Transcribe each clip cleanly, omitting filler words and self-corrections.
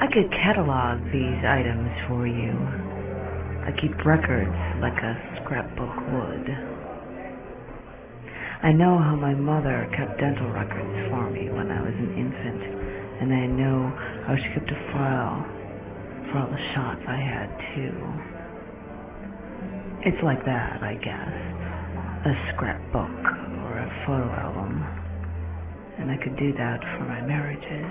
I could catalog these items for you. I keep records like a scrapbook would. I know how my mother kept dental records for me when I was an infant, and I know how she kept a file for all the shots I had too. It's like that, I guess. A scrapbook or a photo album. And I could do that for my marriages.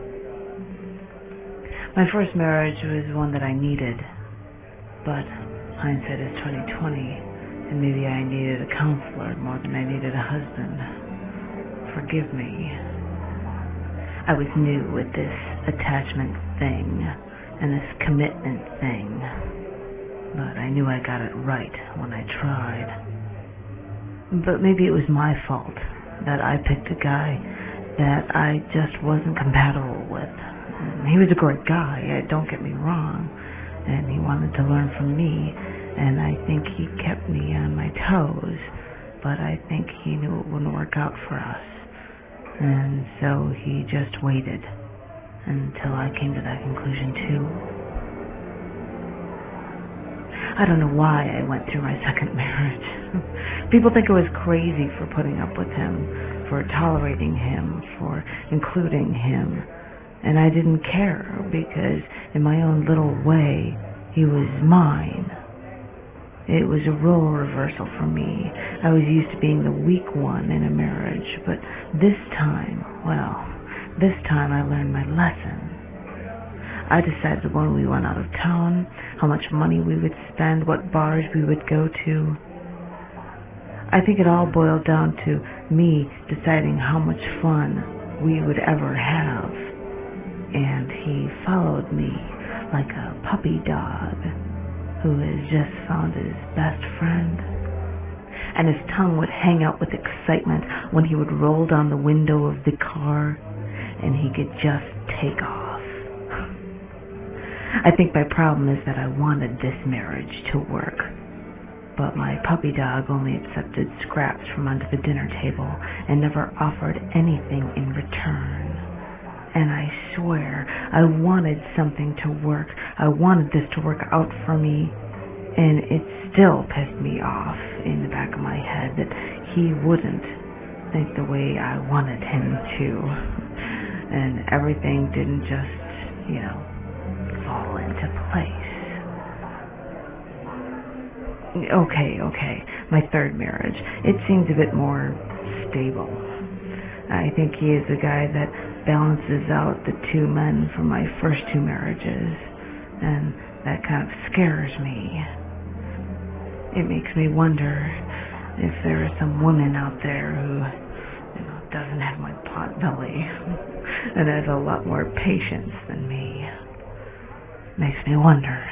My first marriage was one that I needed, but hindsight is 20/20, and maybe I needed a counselor more than I needed a husband. Forgive me. I was new with this attachment thing and this commitment thing, but I knew I got it right when I tried. But maybe it was my fault that I picked a guy that I just wasn't compatible with. He was a great guy, don't get me wrong, and he wanted to learn from me, and I think he kept me on my toes, but I think he knew it wouldn't work out for us, and so he just waited until I came to that conclusion too. I don't know why I went through my second marriage. People think I was crazy for putting up with him, for tolerating him, for including him. And I didn't care because in my own little way, he was mine. It was a role reversal for me. I was used to being the weak one in a marriage, but this time I learned my lesson. I decided when we went out of town, how much money we would spend, what bars we would go to. I think it all boiled down to me deciding how much fun we would ever have. And he followed me like a puppy dog who has just found his best friend. And his tongue would hang out with excitement when he would roll down the window of the car and he could just take off. I think my problem is that I wanted this marriage to work, but my puppy dog only accepted scraps from under the dinner table and never offered anything in return. And I swear, I wanted something to work. I wanted this to work out for me. And it still pissed me off in the back of my head that he wouldn't think the way I wanted him to. And everything didn't just, fall into place. Okay. My third marriage. It seems a bit more stable. I think he is the guy that balances out the two men from my first two marriages, and that kind of scares me. It makes me wonder if there are some women out there who doesn't have my pot belly and has a lot more patience than me. Makes me wonder.